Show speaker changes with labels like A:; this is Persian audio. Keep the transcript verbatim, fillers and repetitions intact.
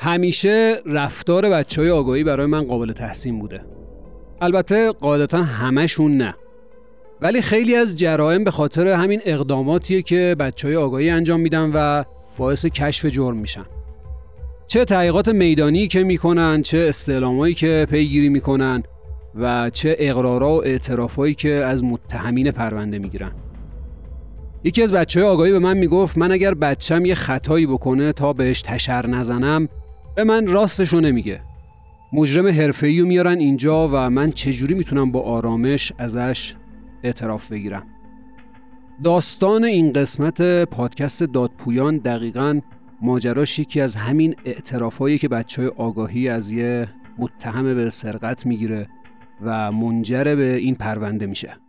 A: همیشه رفتار بچهای آگاهی برای من قابل تحسین بوده. البته قاعدتا همشون نه، ولی خیلی از جرائم به خاطر همین اقداماتیه که بچهای آگاهی انجام میدن و باعث کشف جرم میشن. چه تحقیقات میدانی که میکنن، چه استعلامایی که پیگیری میکنن و چه اقرارا و اعترافایی که از متهمین پرونده میگیرن. یکی از بچهای آگاهی به من میگفت من اگر بچم یه خطایی بکنه تا بهش تشر نزنم به من راستشو نمیگه. مجرم حرفه‌ای رو میارن اینجا و من چجوری میتونم با آرامش ازش اعتراف بگیرم. داستان این قسمت پادکست دادپویان دقیقاً ماجراش یکی از همین اعترافایی که بچهای آگاهی از یه متهم به سرقت میگیره و منجر به این پرونده میشه.